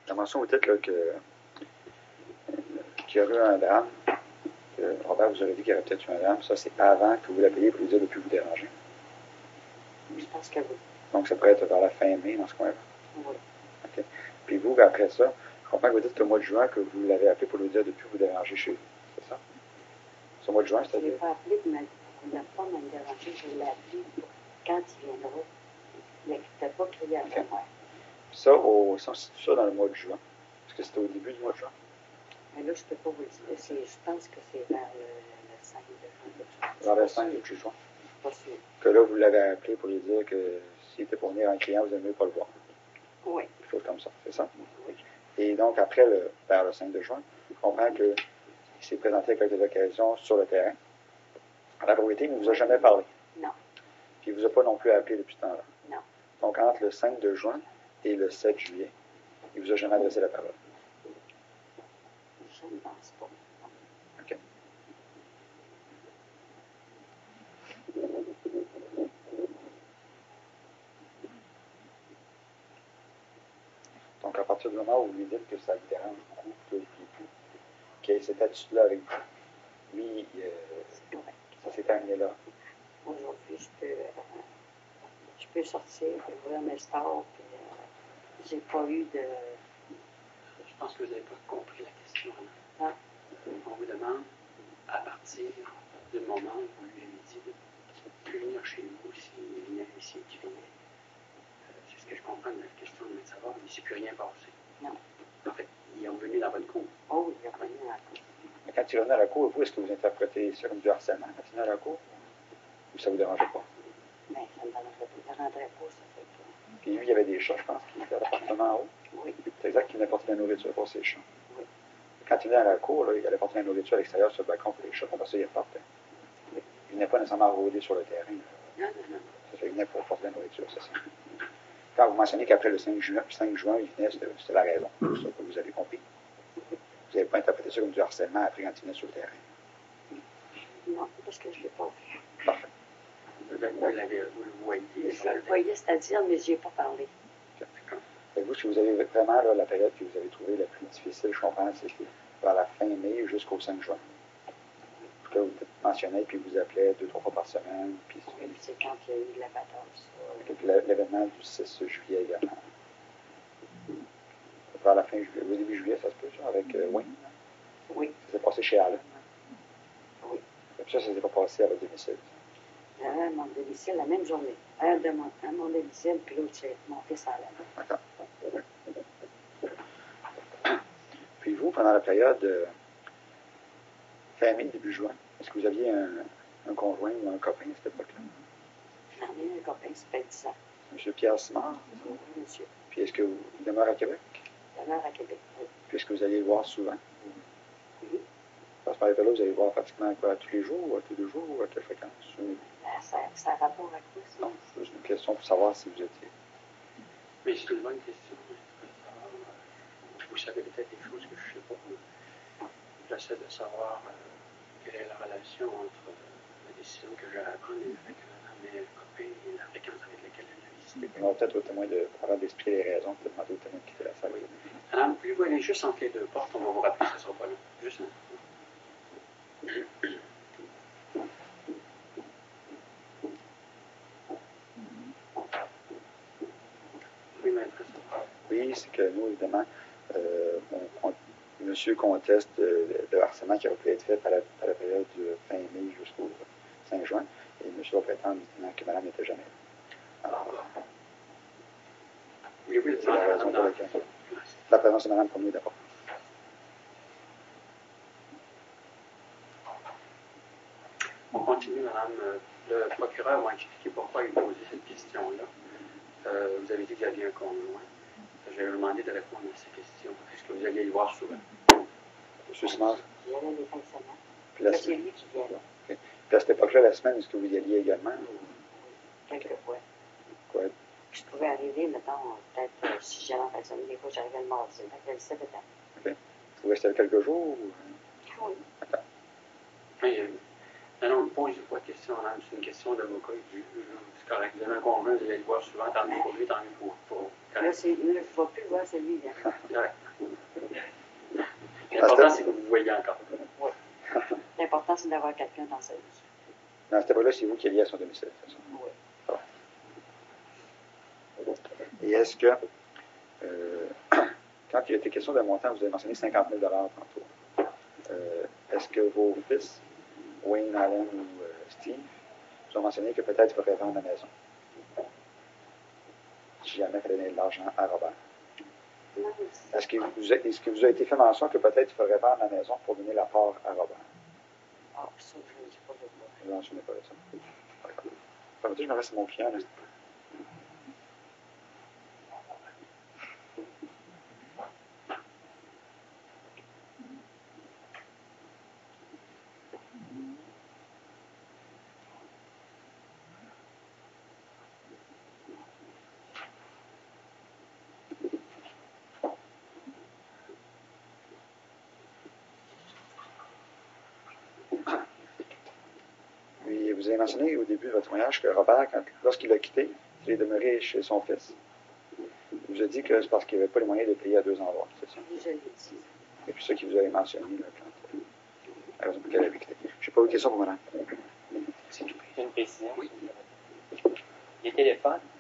La mention au titre, là, qu'il y aurait eu un drame, que Robert vous aurait dit qu'il y aurait peut-être eu un drame, ça, c'est avant que vous l'appeliez pour lui dire de ne plus vous déranger. Je pense que oui. Donc, ça pourrait être vers la fin mai, dans ce coin-là. Oui. OK. Puis vous, après ça, je comprends que vous dites que le mois de juin, que vous l'avez appelé pour lui dire de ne plus vous déranger chez vous. C'est ça? Ce mois de juin, Je ne c'est-à-dire? l'ai pas appelé pour ne pas me déranger. Je l'ai appelé pour quand il viendra. Il ne pas crier à la mère. Ça, ça, c'est tout ça dans le mois de juin. Est-ce que c'était au début du mois de juin? Mais là, je ne peux pas vous le dire. Je pense que c'est vers le 5 de juin. Vers le 5 de juin. Pas sûr. Que là, vous l'avez appelé pour lui dire que s'il était pour venir un client, vous n'aimeriez pas le voir. Oui. Quelque chose comme ça, c'est ça? Oui. Et donc, après, vers le 5 de juin, on comprend qu'il s'est présenté à quelques occasions sur le terrain. À la propriété, il ne vous a jamais parlé. Non. Puis il ne vous a pas non plus appelé depuis ce temps-là. Non. Donc, entre le 5 de juin et le 7 juillet, il ne vous a jamais adressé la parole. Je ne pense pas. OK. Donc, à partir du moment où vous lui dites que ça vous dérange beaucoup, qu'il y ait cette attitude-là avec vous, lui, ça s'est terminé là. Aujourd'hui, je peux sortir, ouvrir mes stores, puis j'ai pas eu de... Je pense que vous n'avez pas compris la question. Ah. On vous demande, à partir du moment où vous lui avez dit de ne plus venir chez vous s'il venait ici, qu'il venait. C'est ce que je comprends de la question de médecin, il ne s'est plus rien passé. Non. En fait, il est revenu dans votre cour. Oh, il est revenu dans la cour. Mais quand il revenait à la cour, vous, est-ce que vous interprétez ça comme du harcèlement quand il venait à la cour? Ou ça ne vous dérangeait pas? Mais ça ne me dérangerait pas, ça fait que... Puis lui, il y avait des chats, je pense, qui étaient à l'appartement en haut. Oui. C'est exact qu'il venait porter de la nourriture pour ses chats. Oui. Quand il venait à la cour, là, il allait porter de la nourriture à l'extérieur sur le balcon pour les chats, après ça, il repartait. Oui. Il venait pas nécessairement rôder sur le terrain. Non, non, non. Ça fait, il venait pour porter de la nourriture, c'est ça. Quand vous mentionnez qu'après le 5 juin, il venait, c'était la raison. C'est ça que vous avez compris. Vous n'avez pas interprété ça comme du harcèlement après quand il venait sur le terrain. Non, parce que je ne l'ai pas vu. Parfait. Vous le voyez. Je le voyais, c'est-à-dire, mais je n'y ai pas parlé. Et vous, si vous avez vraiment là, la période que vous avez trouvée la plus difficile, je comprends, c'était vers la fin mai jusqu'au 5 juin. Que vous mentionnez, puis vous appelez 2-3 fois par semaine. Puis c'est quand il y a eu la bataille. L'événement du 6 juillet également. Vers la fin juillet, au début juillet, ça se peut, ça, avec Wayne? Oui. Ça s'est passé chez Alain? Oui. Et puis ça s'est pas passé à votre domicile? À mon domicile, la même journée. À mon domicile, puis l'autre, c'est mon fils Alain. D'accord. Puis vous, pendant la période fin mai, début juin, est-ce que vous aviez un conjoint ou un copain à cette époque-là? J'en ai un copain, ça fait 10 ans. M. Pierre Simard? Oui, monsieur. Puis est-ce que vous demeurez à Québec? Il demeure à Québec, oui. Puis est-ce que vous alliez le voir souvent? Oui. À ce moment-là, vous allez le voir pratiquement quoi, tous les jours, ou à tous les 2 jours, ou à quelle fréquence? Ça a rapport à quoi, ça? Non, c'est juste une question pour savoir si vous étiez. Mais c'est une bonne question. Vous savez peut-être des choses que je ne sais pas. J'essaie de savoir quelle est la relation entre la décision que j'ai à prendre avec mes copains et la fréquence avec laquelle je l'ai visité. On va peut-être au témoin de parler d'expliquer les raisons, peut-être demander au témoin de quitter la salle. Oui. Madame, pouvez-vous aller juste entre les 2 portes? On va vous rappeler, ça ne sera pas long. Juste là. Oui, maîtresse. Oui, c'est que nous, évidemment, monsieur conteste le harcèlement qui aurait pu être fait à la période du fin mai jusqu'au 5 juin, et monsieur va prétendre que madame n'était jamais là. Alors, Oui, c'est la raison pour laquelle. La présence de madame pour nous d'abord. On continue, madame. Le procureur m'a expliqué pourquoi il posait cette question-là. Vous avez dit que vous aviez un conjoint. Je vais vous demander de répondre à ces questions. Est-ce que vous alliez le voir souvent? Monsieur Simard? Il y allait les fins de semaine. Puis la C'est semaine. lui qui vient là. Okay. Puis à cette époque-là, la semaine, est-ce que vous y alliez également? Ou... Quelquefois. Quoi? Je pouvais arriver, mettons, peut-être, si j'allais en fin de semaine, des fois, j'arrivais le mardi. Donc, je le sais peut-être. OK. Vous restez quelques jours? Ou... Oui. D'accord. Non, on ne pose pas de question, madame. C'est une question d'avocat. C'est correct. Vous avez un conjoint, vous allez le voir souvent, tant mieux pour lui, tant mieux pour Là, je ne vais plus le voir celui-là. Correct. L'important, c'est que vous voyez encore. Oui. L'important, c'est d'avoir quelqu'un dans sa vie. Dans cette époque-là, c'est vous qui est lié à son domicile, c'est ça? Oui. Et est-ce que, quand il a été question de montant, vous avez mentionné 50 000 tantôt, est-ce que vos fils, Wayne, Allen ou Steve, vous ont mentionné que peut-être il faudrait vendre la maison? Si jamais il fallait donner de l'argent à Robert. Non, Est-ce que vous a été fait mention que peut-être il faudrait vendre la maison pour donner la part à Robert? ah, ça, je ne dis pas de quoi. Je ne me souviens pas de ça. D'accord. Ça veut dire que je me reste mon client, là. Puis, vous avez mentionné au début de votre voyage que Robert, lorsqu'il a quitté, il est demeuré chez son fils. Il vous a dit que c'est parce qu'il n'avait pas les moyens de payer à 2 endroits, c'est ça? Oui, je l'ai dit. Et puis ça qui vous avez mentionné, là, quand, la raison pour laquelle elle avait quitté. Je n'ai pas eu de question pour madame. J'ai une précision. Oui. Les téléphones,